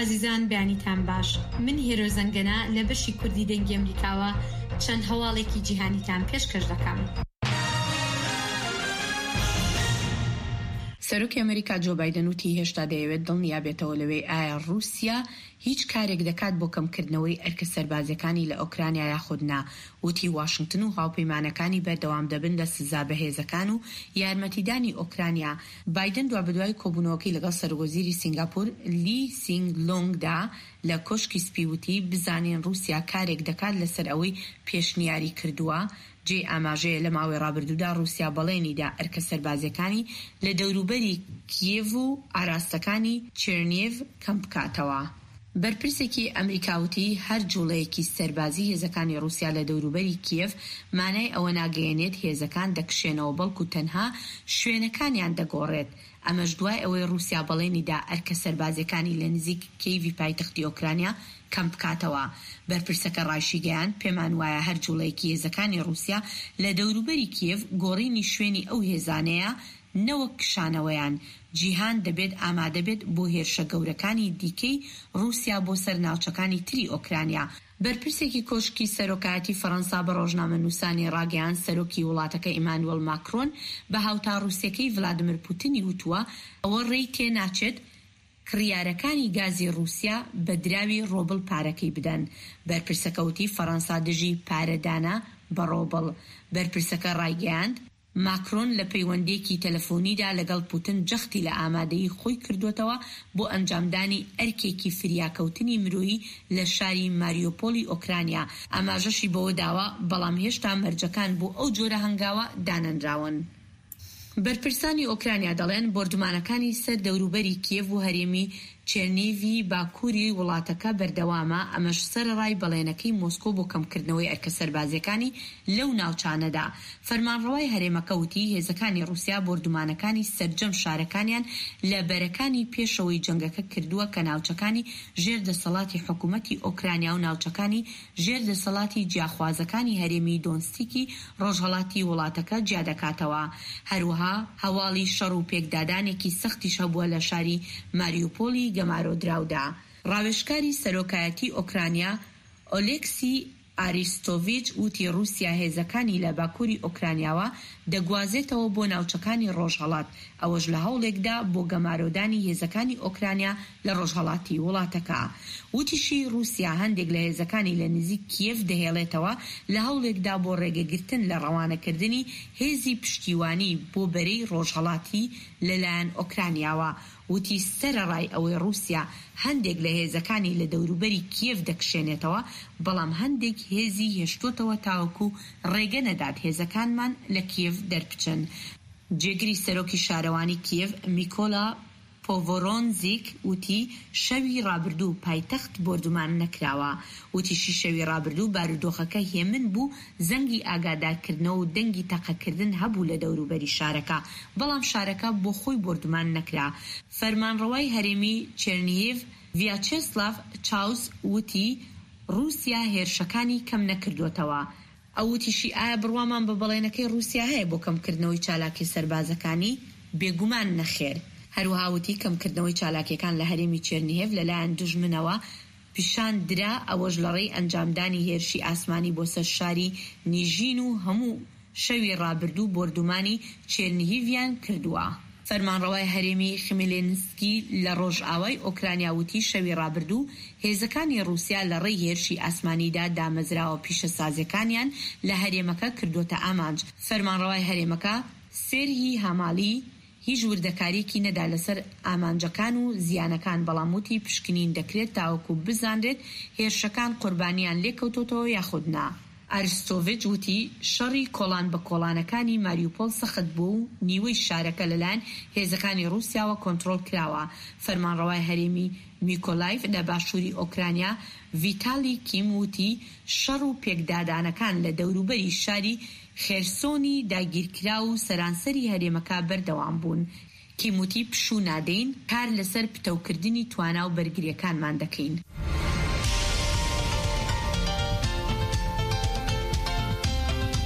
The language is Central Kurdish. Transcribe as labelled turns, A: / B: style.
A: عزیزان بیانیتان باش. من هیرو زنگنا لە بەشی کوردی دەنگی ئەمریکاوە چەند هەواڵێکی جیهانیتان پێشکەش دەکەم.
B: سەرۆکی ئەمریکا جۆ بایدن وتی هێشتا دەیەوێت دڵنیابێتەوە لەوەی ئایا رووسیا هیچ کارێک دەکات بۆ کەمکردنەوەی ئەرکە سەربازەکانی لە ئۆکرانیا یاخود نا. وتی واشنگتن و هاوپەیمانەکانی بەردەوام دەبن لە سزا بەهێزەکان و یارمەتیدانی ئۆکرانیا. بایدن دوابەدوای کۆبوونەوەکەی لەگەڵ سەرۆکوەزیری سینگاپور لی سینگ لۆنگدا لە کۆشکی سپی وتی بزانین رووسیا کارێک دەکات لەسەر ئەوەی پێشنیاری کردووە. جێ ئاماژەیە لە ماوەی ڕابردوودا رووسیا بەڵێنیدا ئەرکە سەربازەکانی لە دەوروبەری کیێڤ و ئاراستەکانی چێرنیێڤ کەم بکاتەوە. بەرپرسێکی ئەمریکاوتی هەر جوڵەیەکی سەربازی هێزەکانی رووسیا لە دەوروبەری کیێڤ مانای ئەوە ناگەیەنێت هێزەکان دەکشێنەوە بەڵکو تەنها شوێنەکانیان دەگۆڕێت. ئەمەش دوای ئەوەی رووسیا بەڵێنیدا ئەرکە سەربازەکانی لە نزیک کیێڤی پایتەختی ئۆکرانیا کەم بکاتەوە. بەرپرسەکە ڕایشیگەیان پێمان وایە هەر جوڵەیەکی هێزەکانی رووسیا لە دەوروبەری کیێڤ گۆڕینی شوێنی ئەو هێزانەیە نەوەک کشانەوەیان. جیهان دەبێت ئامادە بێت بۆ هێرشە گەورەکانی دیکەی رووسیا بۆ سەر ناوچەکانی تری ئۆکرانیا. بەرپرسێکی کۆشکی سەرۆکایەتی فەڕەنسا بە ڕۆژنامەنووسانی ڕاگەیان سەرۆکی وڵاتەکە ئیمانوێل ماکرۆن بە هاوتاڕووسیەکەی ڤلادیمیر پوتینی وتووە ئەوە ڕێی تێناچێت کڕیارەکانی گازی رووسیا بە دراوی ڕۆبڵ پارەکەی بدەن. بەرپرسەکە وتی فەڕەنسا دژی پارەدانە بە ڕۆبڵ. بەرپرسەکە ڕایگەیاند ماکرۆن لە پەیوەندێکی تەلەفۆنیدا لەگەڵ پوتین جەختی لە ئامادەیی خۆی کردوێتەوە بۆ ئەنجامدانی ئەرکێکی فریاکەوتنی مرۆیی لە شاری ماریۆپۆلی ئۆکرانیا. ئاماژەشی بەوە داوە بەڵام هێشتا مەرجەکان بۆ ئەو جۆرە هەنگاوە دانەنراون. بەرپرسانی ئۆکرانیا دەڵێن بۆردومانەکانی سەر دەوروبەری کیێڤ و هەرێمی چێرنیڤی باکووری وڵاتەکە بەردەوامە. ئەمەش سەرڕای بەڵێنەکەی مۆسکۆ بۆ کەمکردنەوەی ئەرکە سەربازیەکانی لەو ناوچانەدا. فەرمانڕەوای هەرێمەکە وتی هێزەکانی رووسیا بۆردومانەکانی سەرجەم شارەکانیان لە بەرەکانی پێشەوەی جەنگەکە کردووە کە ناوچەکانی ژێر دەسەڵاتی حکوومەتی ئۆکرانیا و ناوچەکانی ژێر دەسەڵاتی جیاخوازەکانی هەرێمی دۆنستیکی ڕۆژهەڵاتی وڵاتەکە جیا دەکاتەوە. هەروەها هەواڵی شەڕ و پێکدادانێکی سەختیش هەبووە لە شاری ماریۆپۆلی گەمارۆدراودا. ڕاوێژکاری سەرۆکایەتی ئۆکرانیا ئۆلێکسی ئاریستۆڤیچ وتی رووسیا هێزەکانی لە باکووری ئۆکرانیاوە دەگوازێتەوە بۆ ناوچەکانی ڕۆژهەڵات. ئەوەش لە هەوڵێکدا بۆ گەمارۆدانی هێزەکانی ئۆکرانیا لە ڕۆژهەڵاتی وڵاتەکە. وتیشی رووسیا هەندێک لە هێزەکانی لە نزیک کیێڤ دەهێڵێتەوە لە هەوڵێکدا بۆ ڕێگەگرتن لە ڕەوانەکردنی هێزی پشتیوانی بۆ بەرەی ڕۆژهەڵاتی لەلایەن ئۆکرانیاوە. وتی سەرەڕای ئەوەی رووسیا هەندێک لە هێزەکانی لە دەوروبەری کیێڤ دەکشێنێتەوە بەڵام هەندێک هێزی هێشتوتەوە تاوەکو ڕێگە نەدات هێزەکانمان لە کیێڤ دەربچن. جێگری سەرۆکی شارەوانی کیێڤ میکۆلا پۆڤۆرۆنزیک وتی شەوی ڕابردوو پایتەخت بۆردومان نەکراوە. وتیشی شەوی ڕابردوو بارودۆخەکە هێمن بوو زەنگی ئاگادارکردنەوە و دەنگی تەقەکردن هەبوو لە دەوروبەری شارەکە بەڵام شارەکە بۆ خۆی بۆردومان نەکرا. فەرمانڕەوای هەرێمی چێرنیێڤ ڤیاچێسلاڤ چاوس وتی رووسیا هێرشەکانی کەم نەکردوێتەوە. ئەو وتیشی ئایا بڕوامان بە بەڵێنەکەی رووسیا هەیە بۆ کەمکردنەوەی چالاکی سەربازەکانی؟ بێگومان نەخێر. هەروەها وتی کەمکردنەوەی چالاکیەکان لە هەرێمی چێرنیێڤ لەلایەن دوژمنەوە پیشان درا ئەوەش لە ڕێی ئەنجامدانی هێرشی ئاسمانی بۆ سەر شاری نیژین و هەموو شەوی ڕابردوو بۆردومانی چێرنیڤیان کردووە. فەرمانڕەوای هەرێمی خمیلێنسکی لە ڕۆژئاوای ئۆکرانیا وتی شەوی ڕابردوو هێزەکانی رووسیا لە ڕێی هێرشی ئاسمانیدا دامەزراوە پیشەسازەکانیان لە هەرێمەکە کردوتە ئامانج. فەرمانڕەوای هەرێمەکە سێرهی هەماڵی هیچ وردەکاریکی نەدا لەسەر ئامانجەکان و زیانەکان بەڵام وتی پشکنین دەکرێت تاوەکو بزانرێت هێرشەکان قوربانیان لێکەوتۆتەوە یاخود نا. ئاریستۆڤیچ وتی شەڕی کۆڵان بە کۆڵانەکانی ماریۆپۆل سەخت بوو و نیوەی شارەکە لەلایەن هێزەکانی رووسیاوە کۆنتڕۆڵ کراوە. فەرمانڕەوای هەرێمی میکۆلایڤ لە باشووری ئۆکرانیا ڤیتالی کیم وتی شەڕ و پێکدادانەکان لە دەوروبەری شاری خێرسۆنی داگیرکرا و سەرانسەری هەرێمەکە بەردەوام بوون. کیم وتی پشوو نادەین کار لەسەر پتەوکردنی توانا و بەرگریەکانمان دەکەین.